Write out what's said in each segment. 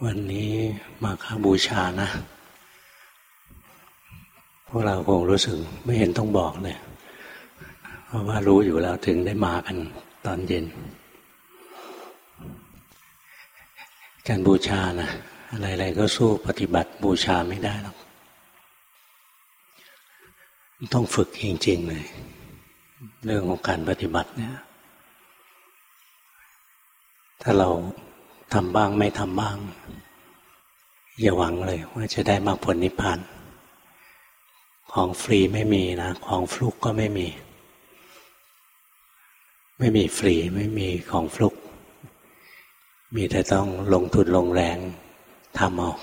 วันนี้มาฆบูชานะพวกเราคงรู้สึกไม่เห็นต้องบอกเลยเพราะว่ารู้อยู่แล้วถึงได้มากันตอนเย็นการบูชานะอะไรๆก็สู้ปฏิบัติบูชาไม่ได้หรอกต้องฝึกจริงๆเลยเรื่องของการปฏิบัติเนี่ยถ้าเราทำบ้างไม่ทำบ้างอย่าหวังเลยว่าจะได้มรรคผลนิพพานของฟรีไม่มีนะของฟลุกก็ไม่มีฟรีไม่มีของฟลุกมีแต่ต้องลงทุนลงแรงทำเอา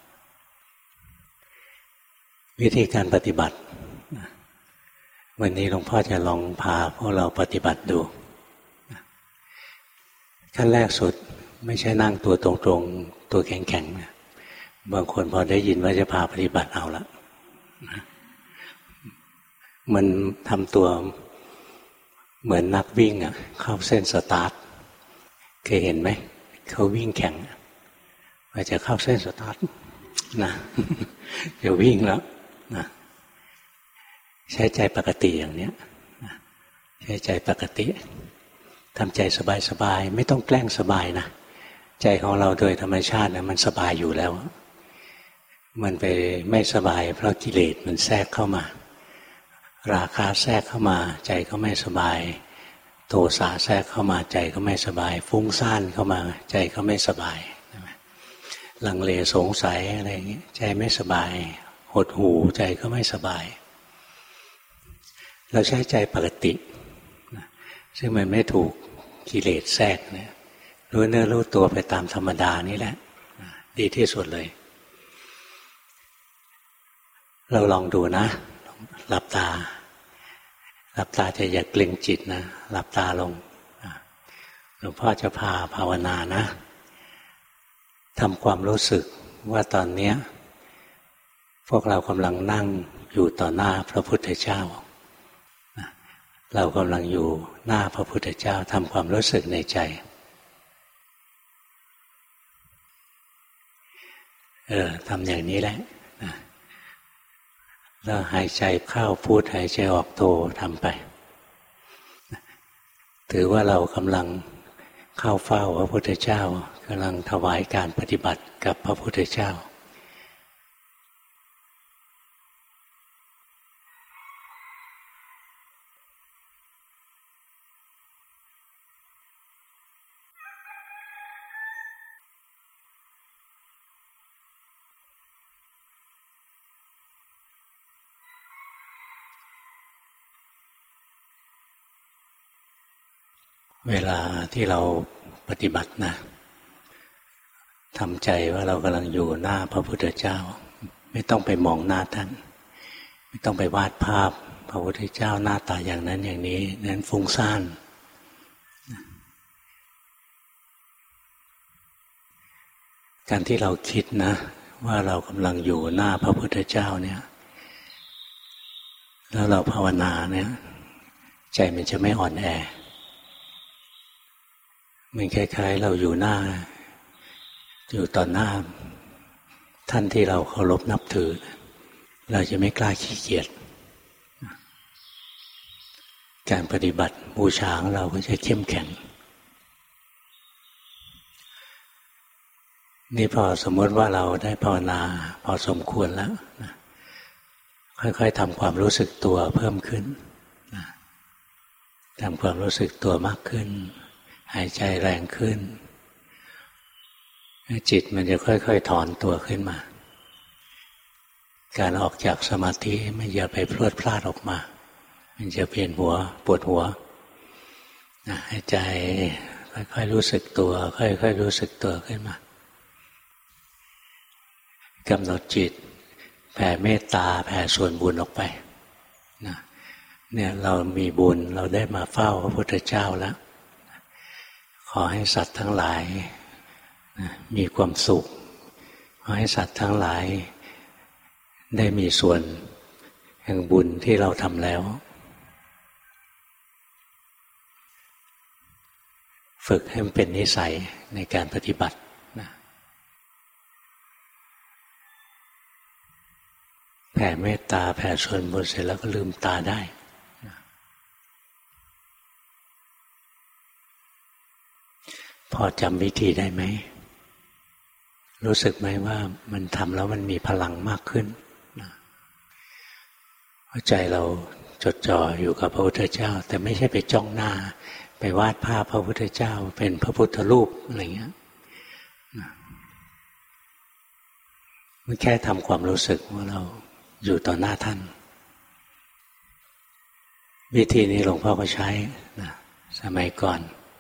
วิธีการปฏิบัติวันนี้หลวงพ่อจะลองพาพวกเราปฏิบัติดูขั้นแรกสุดไม่ใช่นั่งตัวตรงๆตัวแข็งๆบางคนพอได้ยินว่าจะพาปฏิบัติเอาละมันทำตัวเหมือนนักวิ่งเข้าเส้นสตาร์ทเคยเห็นไหมเขาวิ่งแข่งว่าจะเข้าเส้นสตาร์ทนะจะวิ่งแล้วนะใช้ใจปกติอย่างนี้ใช้ใจปกติทำใจสบายๆไม่ต้องแกล้งสบายนะใจของเราโดยธรรมชาตินะมันสบายอยู่แล้วมันไปไม่สบายเพราะกิเลสมันแทรกเข้ามาราคะแทรกเข้ามาใจก็ไม่สบายโทสะแทรกเข้ามาใจก็ไม่สบายฟุ้งซ่านเข้ามาใจก็ไม่สบายลังเลสงสัยอะไรอย่างนี้ใจไม่สบายหดหู่ใจก็ไม่สบายเราใช้ใจปกติซึ่งมันไม่ถูกกิเลสแทรกเนี่ยรู้เนื้อรู้ตัวไปตามธรรมดานี่แหละดีที่สุดเลยเราลองดูนะหลับตาจะอย่าเกร็งจิตนะหลับตาลงหลวงพ่อจะพาภาวนานะทำความรู้สึกว่าตอนนี้พวกเรากำลังนั่งอยู่ต่อหน้าพระพุทธเจ้าเรากำลังอยู่หน้าพระพุทธเจ้าทำความรู้สึกในใจทำอย่างนี้แหละแล้วหายใจเข้าพูดหายใจออกโททำไปถือว่าเรากำลังเข้าเฝ้าพระพุทธเจ้ากำลังถวายการปฏิบัติกับพระพุทธเจ้าเวลาที่เราปฏิบัตินะทำใจว่าเรากำลังอยู่หน้าพระพุทธเจ้าไม่ต้องไปมองหน้าท่านไม่ต้องไปวาดภาพพระพุทธเจ้าหน้าตาอย่างนั้นอย่างนี้นั้นฟุ้งซ่านการที่เราคิดนะว่าเรากำลังอยู่หน้าพระพุทธเจ้าเนี่ยแล้วเราภาวนาเนี่ยใจมันจะไม่อ่อนแอมันคล้ายๆเราอยู่ต่อหน้าท่านที่เราเคารพนับถือเราจะไม่กล้าขี้เกียจการปฏิบัติบูชาของเราก็จะเข้มแข็งนี่พอสมมติว่าเราได้ภาวนาพอสมควรแล้วค่อยๆทำความรู้สึกตัวเพิ่มขึ้นทำความรู้สึกตัวมากขึ้นหายใจแรงขึ้นจิตมันจะค่อยๆถอนตัวขึ้นมาการออกจากสมาธิไม่อย่าไปพรวดพลาดออกมามันจะเวียนหัวปวดหัวหายใจค่อยๆรู้สึกตัวค่อยๆรู้สึกตัวขึ้นมากำหนดจิตแผ่เมตตาแผ่ส่วนบุญออกไปเนี่ยเรามีบุญเราได้มาเฝ้าพระพุทธเจ้าแล้วขอให้สัตว์ทั้งหลายมีความสุขขอให้สัตว์ทั้งหลายได้มีส่วนแห่งบุญที่เราทำแล้วฝึกให้มันเป็นนิสัยในการปฏิบัติแผ่เมตตาแผ่ส่วนบุญเสร็จแล้วก็ลืมตาได้พอจำวิธีได้ไหมรู้สึกไหมว่ามันทำแล้วมันมีพลังมากขึ้นใจเราจดจ่ออยู่กับพระพุทธเจ้าแต่ไม่ใช่ไปจ้องหน้าไปวาดภาพพระพุทธเจ้าเป็นพระพุทธรูปอะไรเงี้ยมันแค่ทำความรู้สึกว่าเราอยู่ต่อหน้าท่านวิธีนี้หลวงพ่อก็ใช้นะสมัยก่อน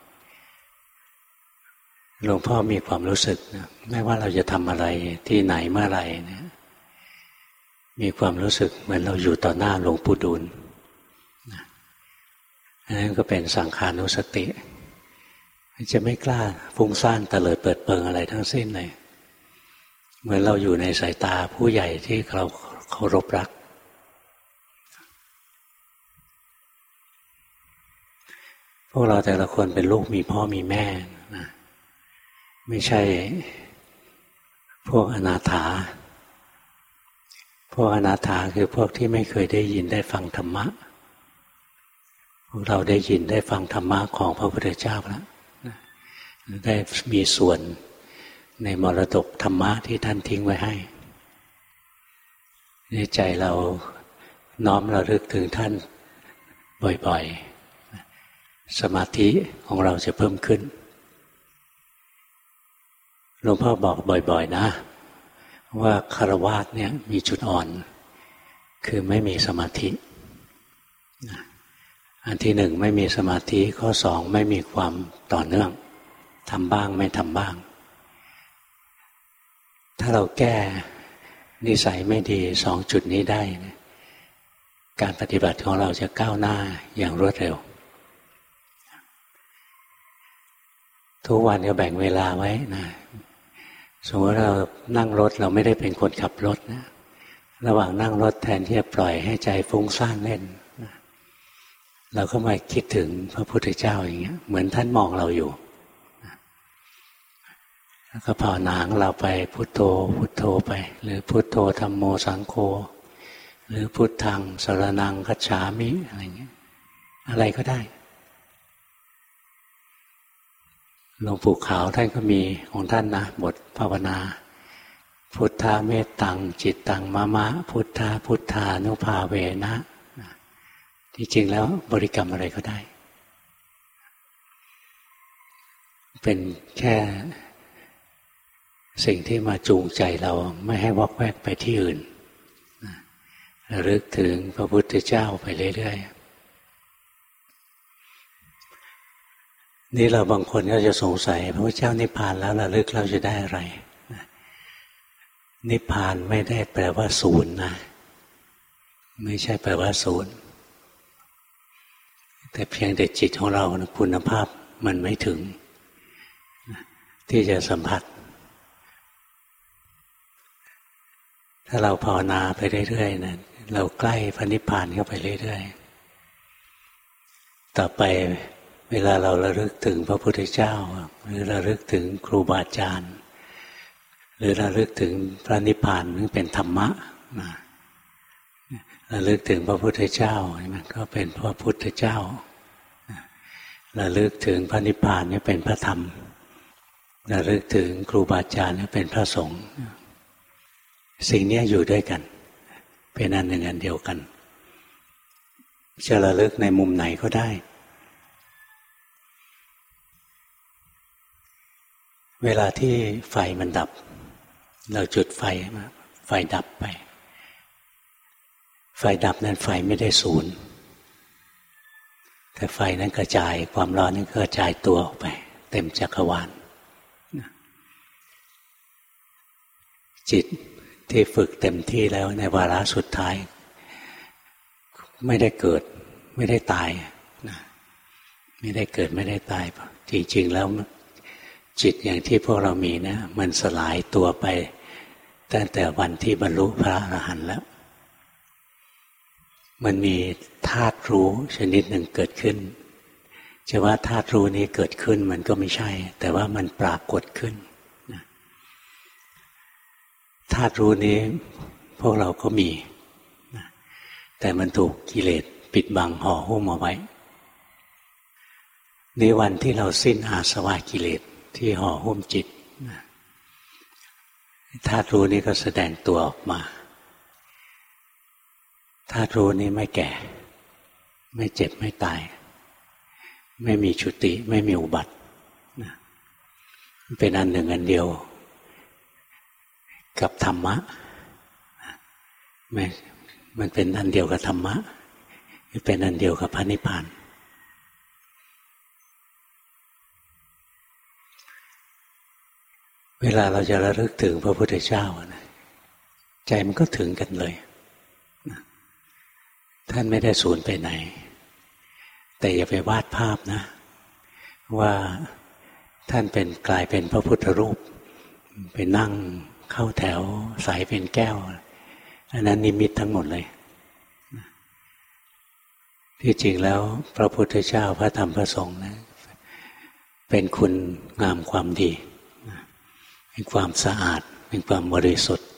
หลวงพ่อมีความรู้สึกนะไม่ว่าเราจะทำอะไรที่ไหนเมื่อไหร่นะมีความรู้สึกเหมือนเราอยู่ต่อหน้าหลวงปู่ดูลนะอันนั้นก็เป็นสังขานุสติจะไม่กล้าฟุ้งซ่านเตลิดเปิดเปิงอะไรทั้งสิ้นเลยเหมือนเราอยู่ในสายตาผู้ใหญ่ที่เราเคารพรักพวกเราแต่ละคนเป็นลูกมีพ่อมีแม่นะไม่ใช่พวกอนาถาพวกอนาถาคือพวกที่ไม่เคยได้ยินได้ฟังธรรมะพวกเราได้ยินได้ฟังธรรมะของพระพุทธเจ้าแล้วได้มีส่วนในมรดกธรรมะที่ท่านทิ้งไว้ให้ในใจเราน้อมระลึกถึงท่านบ่อยๆสมาธิของเราจะเพิ่มขึ้นหลวงพ่อบอกบ่อยๆนะว่าคฤหัสถ์เนี่ยมีจุดอ่อนคือไม่มีสมาธิอันที่หนึ่งไม่มีสมาธิข้อสองไม่มีความต่อเนื่องทำบ้างไม่ทำบ้างถ้าเราแก้นิสัยไม่ดีสองจุดนี้ได้นะการปฏิบัติของเราจะก้าวหน้าอย่างรวดเร็วทุกวันก็แบ่งเวลาไว้นะสมมติเรานั่งรถเราไม่ได้เป็นคนขับรถนะระหว่างนั่งรถแทนที่จะปล่อยให้ใจฟุ้งซ่านเล่นนะเราก็มาคิดถึงพระพุทธเจ้าอย่างเงี้ยเหมือนท่านมองเราอยู่แล้วก็ภาวนาของเราไปพุทโธพุทโธไปหรือพุทโธธัมโมสังโฆหรือพุทธังสรณังคัจฉามิอะไรเงี้ยอะไรก็ได้หลวงปู่ขาวท่านก็มีของท่านนะบทภาวนาพุทธาเมตตังจิตตังมะมะพุทธาพุทธานุภาเวนะที่จริงแล้วบริกรรมอะไรก็ได้เป็นแค่สิ่งที่มาจูงใจเราไม่ให้วอกแวกไปที่อื่นระลึกถึงพระพุทธเจ้าไปเรื่อยๆนี่เราบางคนก็จะสงสัยพระพุทธเจ้านิพพานแล้วระลึกเราจะได้อะไรนิพพานไม่ได้แปลว่าศูนย์นะไม่ใช่แปลว่าศูนย์แต่เพียงแต่จิตของเราคุณภาพมันไม่ถึงที่จะสัมผัสถ้าเราภาวนาไปเรื่อยๆนะเราใกล้พระนิพพานเข้าไปเรื่อยๆต่อไปเวลาเราระลึกถึงพระพุทธเจ้าหรือระลึกถึงครูบาอาจารย์หรือระลึกถึงพระนิพพานซึ่งเป็นธรรมะนะระลึกถึงพระพุทธเจ้ามันก็เป็นพระพุทธเจ้าระลึกถึงพระนิพพานนี่เป็นพระธรรมระลึกถึงครูบาอาจารย์นี่เป็นพระสงฆ์สิ่งนี้อยู่ด้วยกันเป็นอันหนึ่งอันเดียวกันจะระลึกในมุมไหนก็ได้เวลาที่ไฟมันดับเราจุดไฟมาไฟดับไปไฟดับนั้นไฟไม่ได้ศูนย์แต่ไฟนั้นกระจายความร้อนนั้นกระจายตัวออกไปเต็มจักรวาลจิตที่ฝึกเต็มที่แล้วในวาระสุดท้ายไม่ได้เกิดไม่ได้ตายไม่ได้เกิดไม่ได้ตายจริงๆแล้วจิตอย่างที่พวกเรามีนะมันสลายตัวไปตั้งแต่วันที่บรรลุพระอรหันต์แล้วมันมีธาตุรู้ชนิดหนึ่งเกิดขึ้นจะว่าธาตุรู้นี้เกิดขึ้นมันก็ไม่ใช่แต่ว่ามันปรากฏขึ้นธาตุรู้นี้พวกเราก็มีแต่มันถูกกิเลสปิดบังห่อหุ้มเอาไว้ในวันที่เราสิ้นอาสวะกิเลสที่ห่อหุ้มจิตธาตุรู้นี้ก็แสดงตัวออกมาธาตุรู้นี้ไม่แก่ไม่เจ็บไม่ตายไม่มีชุติไม่มีอุบัติเป็นอันหนึ่งอันเดียวกับธรรมะมันเป็นอันเดียวกับธรรมะเป็นอันเดียวกับพระนิพพานเวลาเราจะระลึกถึงพระพุทธเจ้าใจมันก็ถึงกันเลยท่านไม่ได้สูญไปไหนแต่อย่าไปวาดภาพนะว่าท่านกลายเป็นพระพุทธรูปไปนั่งเข้าแถวใสเป็นแก้วอันนั้นนิมิตทั้งหมดเลยที่จริงแล้วพระพุทธเจ้าพระธรรมพระสงฆ์นะเป็นคุณงามความดีเป็นความสะอาดเป็นความบริสุทธิ์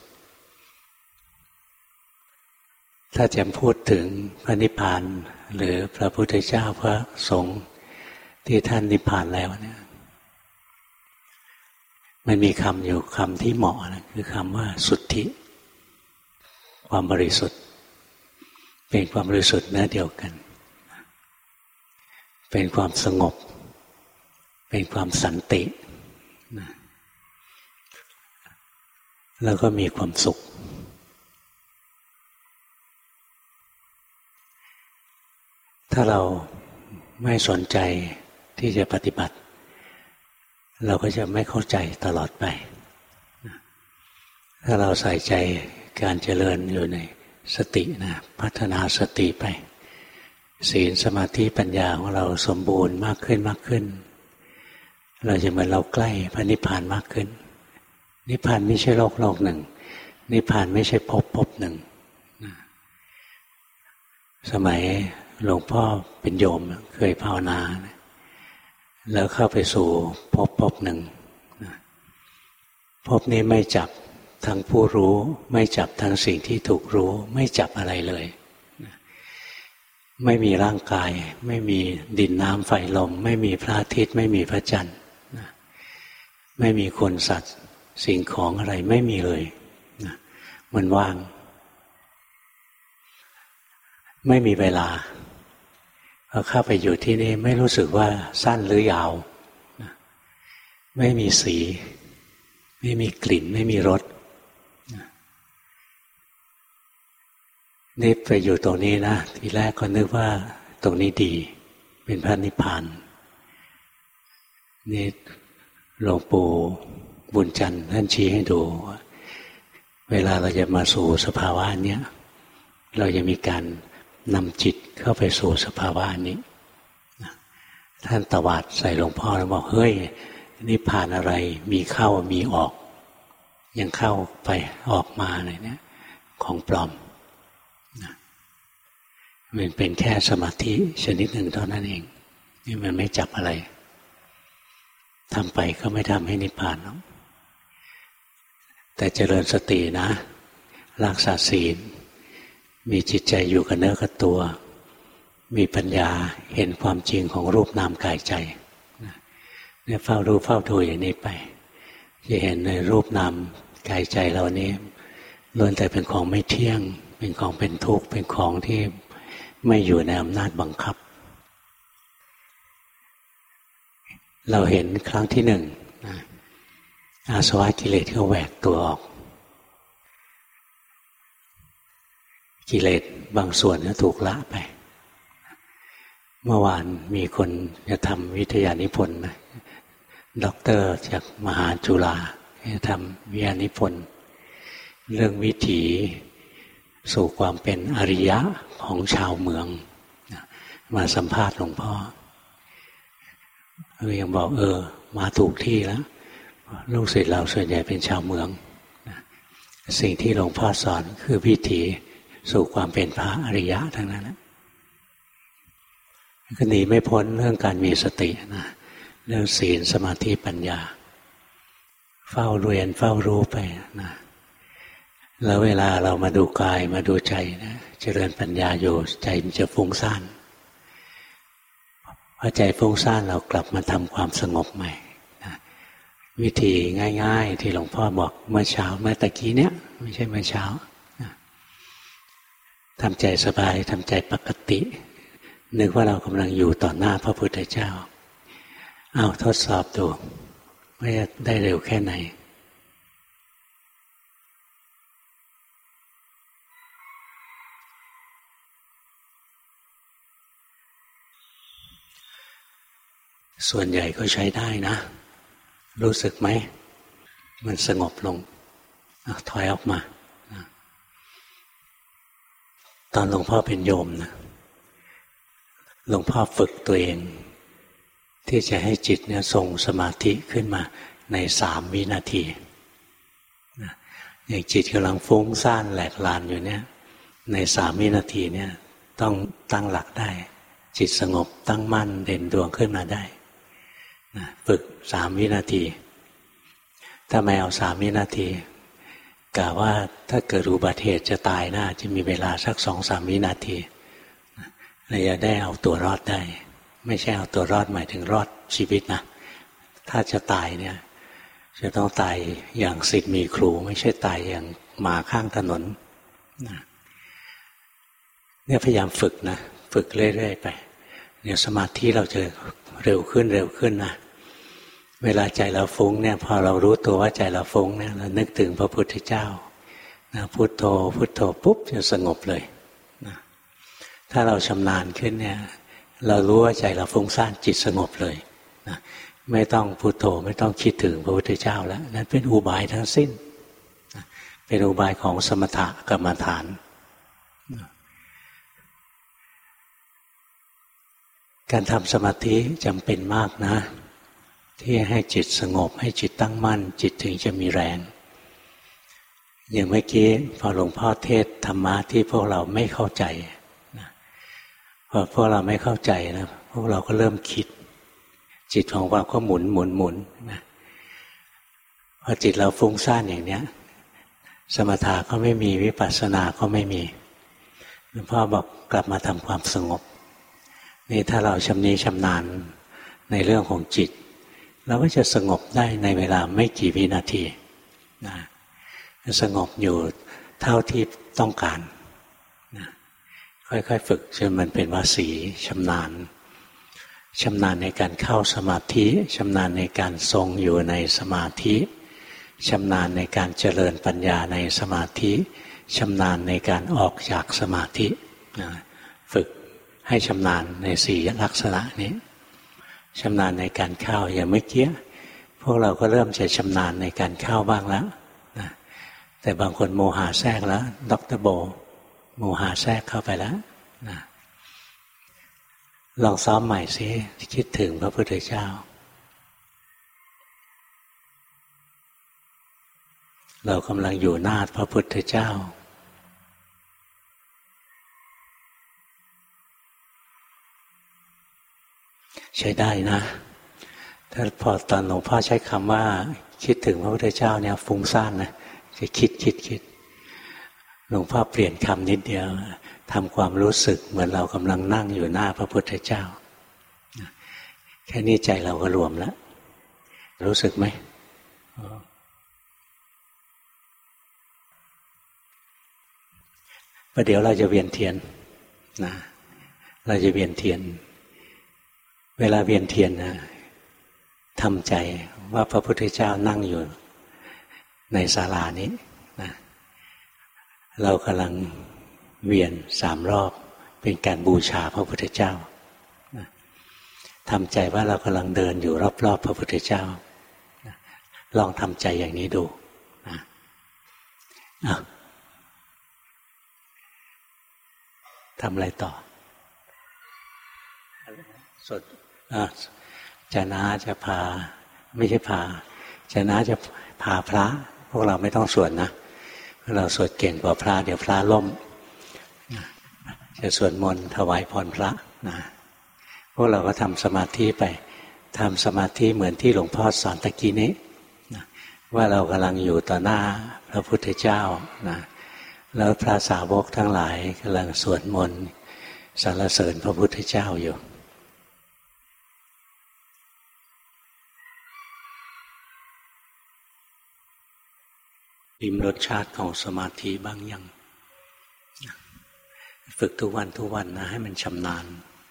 ถ้าจะพูดถึงพระนิพพานหรือพระพุทธเจ้าพระสงฆ์ที่ท่านนิพพานแล้วเนี่ยมันมีคำอยู่คำที่เหมาะนะคือคำว่าสุทธิความบริสุทธิ์เป็นความบริสุทธิ์เนื้อเดียวกันเป็นความสงบเป็นความสันติแล้วก็มีความสุขถ้าเราไม่สนใจที่จะปฏิบัติเราก็จะไม่เข้าใจตลอดไปถ้าเราใส่ใจการเจริญอยู่ในสตินะพัฒนาสติไปศีลสมาธิปัญญาของเราสมบูรณ์มากขึ้นมากขึ้นเราจะเหมือนเราใกล้พระนิพพานมากขึ้นนิพพานไม่ใช่โลกหนึ่งนิพพานไม่ใช่ภพหนึ่งสมัยหลวงพ่อเป็นโยมเคยภาวนาแล้วเข้าไปสู่ภพหนึ่งภพนี้ไม่จับทั้งผู้รู้ไม่จับทั้งสิ่งที่ถูกรู้ไม่จับอะไรเลยไม่มีร่างกายไม่มีดินน้ำไฟลมไม่มีพระอาทิตย์ไม่มีพระจันทร์ไม่มีคนสัตว์สิ่งของอะไรไม่มีเลยมันว่างไม่มีเวลาพอเข้าไปอยู่ที่นี่ไม่รู้สึกว่าสั้นหรือยาวไม่มีสีไม่มีกลิ่นไม่มีรสนี่ไปอยู่ตรงนี้นะทีแรกก็นึกว่าตรงนี้ดีเป็นพระนิพพานนี่หลวงปู่บุญจันทร์ท่านชี้ให้ดูเวลาเราจะมาสู่สภาวะเนี้ยเราจะมีการนำจิตเข้าไปสู่สภาวะนี้ท่านตวาดใส่หลวงพ่อแล้วบอกเฮ้ยนิพพานอะไรมีเข้ามีออกยังเข้าไปออกมาอะไรเนี่ยของปลอมมันเป็นแค่สมาธิชนิดหนึ่งเท่านั้นเองนี่มันไม่จับอะไรทำไปก็ไม่ทำให้นิพพานหรอกแต่เจริญสตินะรักษาศีลมีจิตใจอยู่กับเนื้อกับตัวมีปัญญาเห็นความจริงของรูปนามกายใจเนี่ยเฝ้ารู้เฝ้าดูอย่างนี้ไปจะเห็นในรูปนามกายใจเรานี้ล้วนแต่เป็นของไม่เที่ยงเป็นของเป็นทุกข์เป็นของที่ไม่อยู่ในอำนาจบังคับเราเห็นครั้งที่หนึ่งอาสวะกิเลสก็แหวกตัวออกกิเลสบางส่วนก็ถูกละไปเมื่อวานมีคนจะทำวิทยานิพนธ์นะด็อกเตอร์จากมหาจุฬาจะทำวิทยานิพนธ์เรื่องวิถีสู่ความเป็นอริยะของชาวเมืองมาสัมภาษณ์หลวงพ่อยังบอกมาถูกที่แล้วลูกศิษย์เราส่วนใหญ่เป็นชาวเมืองสิ่งที่หลวงพ่อสอนคือวิถีสู่ความเป็นพระอริยะทั้งนั้นก็หนีไม่พ้นเรื่องการมีสตินะเรื่องศีลสมาธิปัญญาเฝ้าเรียนเฝ้ารู้ไปนะแล้วเวลาเรามาดูกายมาดูใจนะเจริญปัญญาอยู่ใจมันจะฟุ้งซ่านพอใจฟุ้งซ่านเรากลับมาทำความสงบใหม่นะวิธีง่ายๆที่หลวงพ่อบอกเมื่อเช้าเมื่อตะกี้เนี้ยไม่ใช่เมื่อเช้านะทำใจสบายทำใจปกตินึกว่าเรากำลังอยู่ต่อหน้าพระพุทธเจ้าเอาทดสอบดูว่าได้เร็วแค่ไหนส่วนใหญ่ก็ใช้ได้นะรู้สึกไหมมันสงบลงถอยออกมาตอนหลวงพ่อเป็นโยมนะหลวงพ่อฝึกตัวเองที่จะให้จิตเนี่ยทรงสมาธิขึ้นมาใน3 วินาทีอย่างจิตกำลังฟุ้งซ่านแหลกลานอยู่เนี่ยใน3 วินาทีเนี่ยต้องตั้งหลักได้จิตสงบตั้งมั่นเด่นดวงขึ้นมาได้ฝึก3 วินาทีถ้าไม่เอา3 วินาทีกะว่าถ้าเกิดอุบัติเหตุจะตายน่าจะมีเวลาสัก 2-3 วินาทีเราจะได้เอาตัวรอดได้ไม่ใช่เอาตัวรอดหมายถึงรอดชีวิตนะถ้าจะตายเนี่ยจะต้องตายอย่างศิษย์มีครูไม่ใช่ตายอย่างหมาข้างถนนเนี่ยพยายามฝึกนะฝึกเรื่อยๆไปเนี่ยสมาธิเราจะเร็วขึ้นนะเวลาใจเราฟุ้งเนี่ยพอเรารู้ตัวว่าใจเราฟุ้งเนี่ยเรานึกถึงพระพุทธเจ้านะพุทโธพุทโธปุ๊บจะสงบเลยนะถ้าเราชำนาญขึ้นเนี่ยเรารู้ว่าใจเราฟุ้งซ่านจิตสงบเลยนะไม่ต้องพุทโธไม่ต้องคิดถึงพระพุทธเจ้าแล้วนั่นเป็นอุบายทั้งสิ้นนะเป็นอุบายของสมถกรรมฐานนะการทำสมาธิจำเป็นมากนะที่ให้จิตสงบให้จิตตั้งมั่นจิตถึงจะมีแรงอย่างเมื่อกี้พอหลวงพ่อเทศธรรมะที่พวกเราไม่เข้าใจนะพอพวกเราไม่เข้าใจนะพวกเราก็เริ่มคิดจิตของเราก็หมุนนะพอจิตเราฟุ้งซ่านอย่างเนี้ยสมถะก็ไม่มีวิปัสสนาก็ไม่มีหลวงพ่อบอกกลับมาทำความสงบนี่ถ้าเราชำนาญในเรื่องของจิตเราก็จะสงบได้ในเวลาไม่กี่วินาทีนะสงบอยู่เท่าที่ต้องการนะค่อยๆฝึกจนมันเป็นวสีชำนาญในการเข้าสมาธิชำนาญในการทรงอยู่ในสมาธิชำนาญในการเจริญปัญญาในสมาธิชำนาญในการออกจากสมาธินะฝึกให้ชำนาญใน4 ลักษณะนี้ชำนาญในการเข้าอย่างเมื่อกี้พวกเราก็เริ่มจะชำนาญในการเข้าบ้างแล้วนะแต่บางคนโมหะแทรกแล้วดร.โบโมหะแทรกเข้าไปแล้วนะลองซ้อมใหม่สิคิดถึงพระพุทธเจ้าเรากำลังอยู่หน้าพระพุทธเจ้าใช้ได้นะถ้าพอตอนหลวงพ่อใช้คำว่าคิดถึงพระพุทธเจ้าเนี่ยฟุ้งซ่านนะจะคิดหลวงพ่อเปลี่ยนคำนิดเดียวทำความรู้สึกเหมือนเรากำลังนั่งอยู่หน้าพระพุทธเจ้าแค่นี้ใจเราก็รวมแล้วรู้สึกไหมประเดี๋ยวเราจะเวียนเทียนนะเราจะเวียนเทียนเวลาเวียนเทียนนะทำใจว่าพระพุทธเจ้านั่งอยู่ในศาลานี้นะเรากำลังเวียน3 รอบเป็นการบูชาพระพุทธเจ้านะทำใจว่าเรากำลังเดินอยู่รอบๆพระพุทธเจ้านะลองทำใจอย่างนี้ดูนะทำอะไรต่อสดจะน้าจะพาไม่ใช่พาจะน้าจะพาพระพวกเราไม่ต้องสวดนะเราสวดเก่งกว่าพระเดี๋ยวพระล่มจะสวดมนต์ถวายพรพระนะพวกเราก็ทำสมาธิไปทำสมาธิเหมือนที่หลวงพ่อสอนตะกี้นี้นะว่าเรากำลังอยู่ต่อหน้าพระพุทธเจ้านะแล้วพระสาวกทั้งหลายกำลังสวดมนต์สรรเสริญพระพุทธเจ้าอยู่ลิ้มรสชาติของสมาธิบ้างยังฝึกทุกวันนะให้มันชำนาญ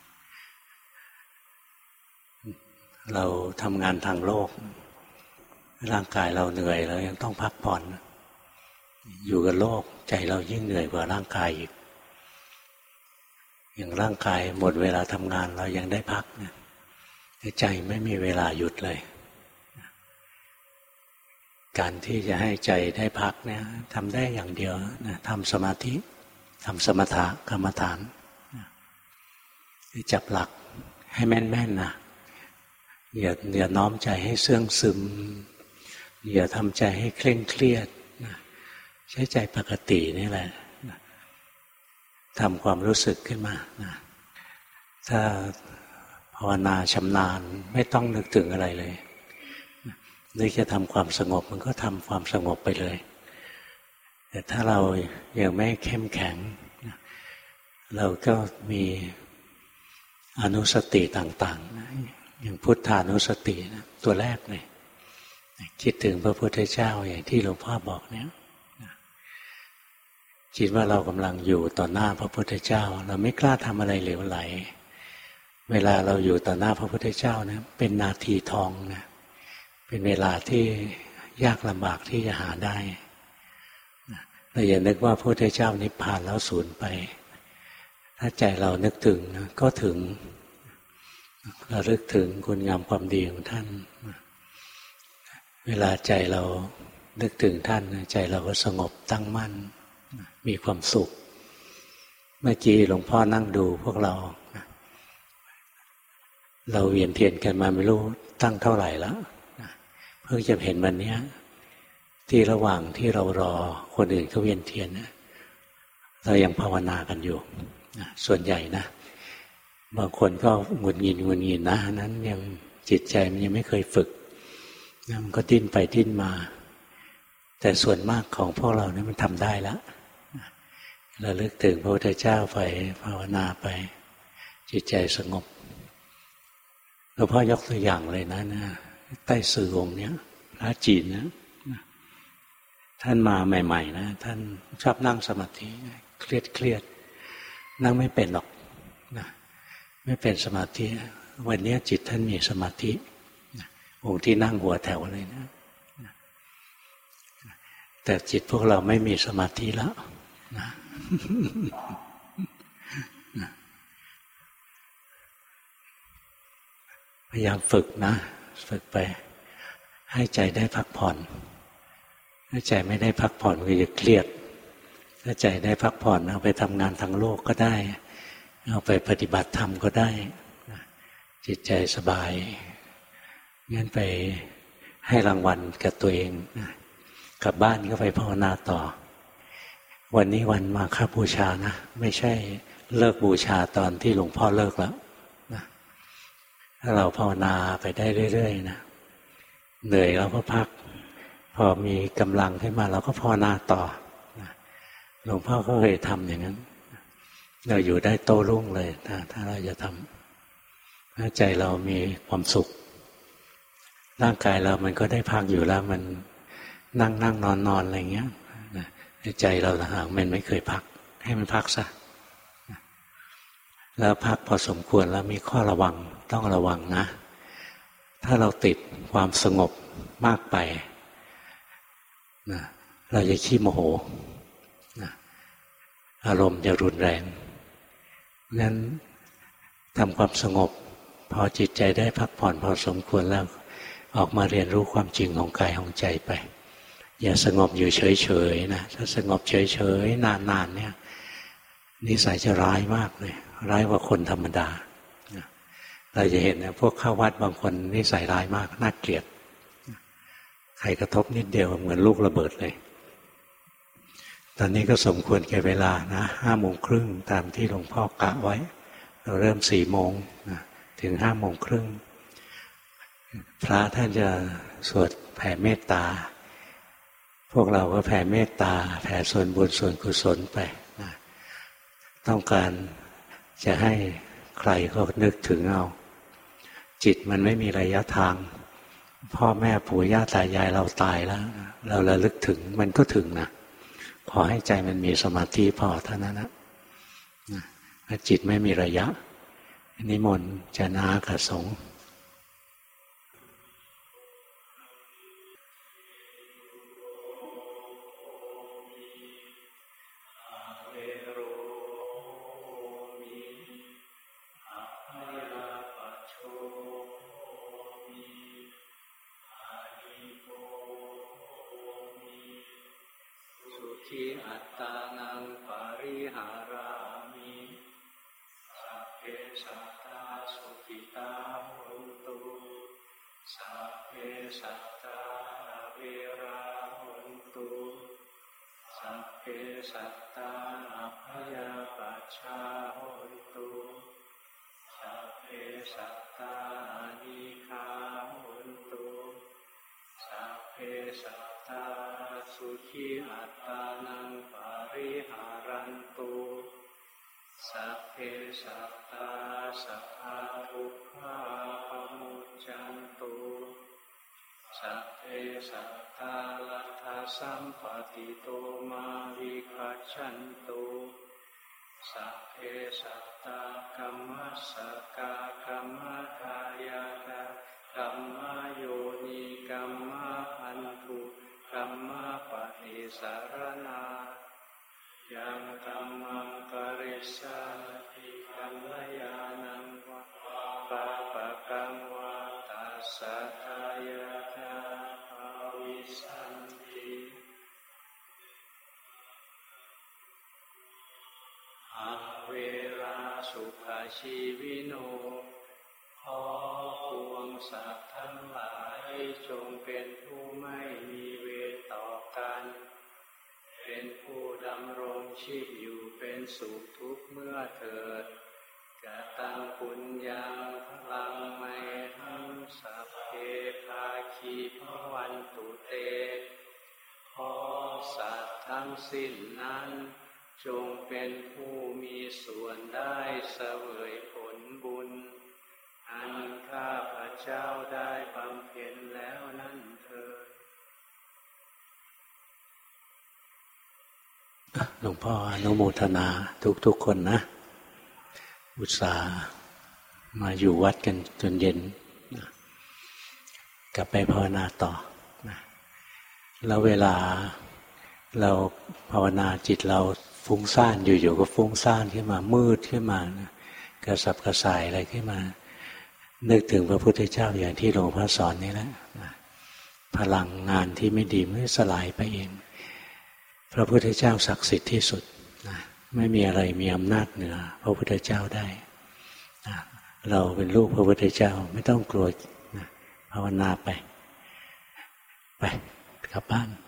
เราทำงานทางโลกร่างกายเราเหนื่อยเรายังต้องพักผ่อนอยู่กับโลกใจเรายิ่งเหนื่อยกว่าร่างกายอีกอย่างร่างกายหมดเวลาทำงานเรายังได้พักนะแต่ใจไม่มีเวลาหยุดเลยการที่จะให้ใจได้พักเนี่ยทำได้อย่างเดียวนะทำสมาธิทำสมถะกรรมฐานจับหลักให้แม่นๆนะอย่าน้อมใจให้เสื่องซึมอย่าทำใจให้เคร่งเครียดนะใช้ใจปกตินี่แหละนะทำความรู้สึกขึ้นมานะถ้าภาวนาชำนาญไม่ต้องนึกถึงอะไรเลยนึกจะทำความสงบมันก็ทำความสงบไปเลยแต่ถ้าเรายังไม่เข้มแข็งเราก็มีอนุสติต่างๆอย่างพุทธานุสตินะตัวแรกเลยคิดถึงพระพุทธเจ้าอย่างที่หลวงพ่อบอกเนี่ยคิดว่าเรากำลังอยู่ต่อหน้าพระพุทธเจ้าเราไม่กล้าทำอะไรเหลวไหลเวลาเราอยู่ต่อหน้าพระพุทธเจ้านะเป็นนาทีทองนะเป็นเวลาที่ยากลำบากที่จะหาได้เราอย่านึกว่าพระพุทธเจ้านิพพานแล้วสูญไปถ้าใจเรานึกถึงนะก็ถึงเราลึกถึงคุณงามความดีของท่านเวลาใจเรานึกถึงท่านใจเราก็สงบตั้งมั่นมีความสุขเมื่อกี้หลวงพ่อนั่งดูพวกเราเวียนเทียนกันมาไม่รู้ตั้งเท่าไหร่แล้วเพิ่งจะเห็นวันนี้ที่ระหว่างที่เรารอคนอื่นเขาเวียนเทียนเรายังภาวนากันอยู่ส่วนใหญ่นะบางคนก็หงุดหงิดนะนั้นยังจิตใจมันยังไม่เคยฝึกมันก็ดิ้นไปดิ้นมาแต่ส่วนมากของพวกเราเนี่ยมันทำได้แล้วเราลึกถึงพระพุทธเจ้าไปภาวนาไปจิตใจสงบหลวงพ่อยกตัวอย่างเลยนะใต้สื่อองค์เนี้ยพระจีนนะท่านมาใหม่ๆนะท่านชอบนั่งสมาธิเครียดนั่งไม่เป็นหรอกนะไม่เป็นสมาธิวันนี้จิตท่านมีสมาธิองค์ที่นั่งหัวแถวเลยนะแต่จิตพวกเราไม่มีสมาธิแล้วนะพยายามฝึกนะฝึกไปให้ใจได้พักผ่อนถ้าใจไม่ได้พักผ่อนก็จะเครียดถ้าใจได้พักผ่อนเอาไปทำงานทางโลกก็ได้เอาไปปฏิบัติธรรมก็ได้จิตใจสบายงั้นไปให้รางวัลกับตัวเองกลับบ้านก็ไปภาวนาต่อวันนี้วันมาฆบูชานะไม่ใช่เลิกบูชาตอนที่หลวงพ่อเลิกแล้วนะถ้าเราภาวนาไปได้เรื่อยๆนะเหนื่อยเราก็พักพอมีกำลังขึ้นมาเราก็ภาวนาต่อหลวงพ่อก็เคยทำอย่างนั้นเราอยู่ได้โตรุ่งเลยถ้าเราจะทำถ้าใจเรามีความสุขร่างกายเรามันก็ได้พักอยู่แล้วมันนั่งนอนอะไรเงี้ยใจเราต่างหากมันไม่เคยพักให้มันพักซะแล้วพักพอสมควรแล้วมีข้อระวังต้องระวังนะถ้าเราติดความสงบมากไปนะเราจะขี้โมโหนะอารมณ์จะรุนแรงงั้นทำความสงบพอจิตใจได้พักผ่อนพอสมควรแล้วออกมาเรียนรู้ความจริงของกายของใจไปอย่าสงบอยู่เฉยๆนะถ้าสงบเฉยๆนานๆเนี่ยนิสัยจะร้ายมากเลยร้ายกว่าคนธรรมดาเราจะเห็นนะพวกเข้าวัดบางคนนิสัยร้ายมากน่าเกลียดใครกระทบนิดเดียวเหมือนลูกระเบิดเลยตอนนี้ก็สมควรแก่เวลานะ5:30ตามที่หลวงพ่อกะไว้เราเริ่ม4:00นะถึง5:30พระท่านจะสวดแผ่เมตตาวกเราก็แผ่เมตตาแผ่ส่วนบุญส่วนกุศลไปนะต้องการจะให้ใครก็นึกถึงเอาจิตมันไม่มีระยะทางพ่อแม่ปู่ย่าตายายเราตายแล้วเราระลึกถึงมันก็ถึงนะขอให้ใจมันมีสมาธิพอเท่านั้นนะจิตไม่มีระยะนิมนต์จะนากับสงฆ์ที่อัตตานังปริหารามิสัพเพสัตตาสุขิตาโหนตุสัพเพสัตตาเวราโหนตุสัพเพสัตตาอัพยาปัชชาโหนตุสัพเพสัตตาอนิฆาโหนตุสัพเพสัตตาสุขีอัตตานังปริหารันตุสัพเพสัตตาสัพพะทุกขาปมุจจันตุสัพเพสัตตาลัทธสัมปติโตมาวิคัจฉันตุสัพเพสัตตากัมมัสสกากัมมทายาตากัมมโยนิกัมมพันธุกัมมปฏิสารนายังกัมมังกริสานิกัลยานังวะปะปะกังวะตัสสะทายาทาภาวิสันติอะเวราสุขชีวิโนขอปวงสัตว์ทั้งหลายจงเป็นผู้ไม่มีเวรต่อกันเป็นผู้ดำรงชีพอยู่เป็นสุขทุกเมื่อเถิดกตังปุญญังพลังไมหังสัพเพภาคีภวันตุเตขอสัตว์ทั้งสิ้นนั้นจงเป็นผู้มีส่วนได้เสวยผลบุญอันข้าพเจ้าได้บำเพ็ญแล้วนั่นเถิดหลวงพ่ออนุโมทนาทุกคนนะอุตส่าห์มาอยู่วัดกันจนเย็นกลับไปภาวนาต่อนะแล้วเวลาเราภาวนาจิตเราฟุ้งซ่านอยู่ๆก็ฟุ้งซ่านขึ้นมามืดขึ้นมานะกระสับกระส่ายอะไรขึ้นมานึกถึงพระพุทธเจ้าอย่างที่หลวงพ่อสอนนี่แหละนะพลังงานที่ไม่ดีมันสลายไปเองพระพุทธเจ้าศักดิ์สิทธิ์ที่สุดนะไม่มีอะไรมีอำนาจเหนือพระพุทธเจ้าได้นะเราเป็นลูกพระพุทธเจ้าไม่ต้องกลัวนะภาวนาไปกลับบ้าน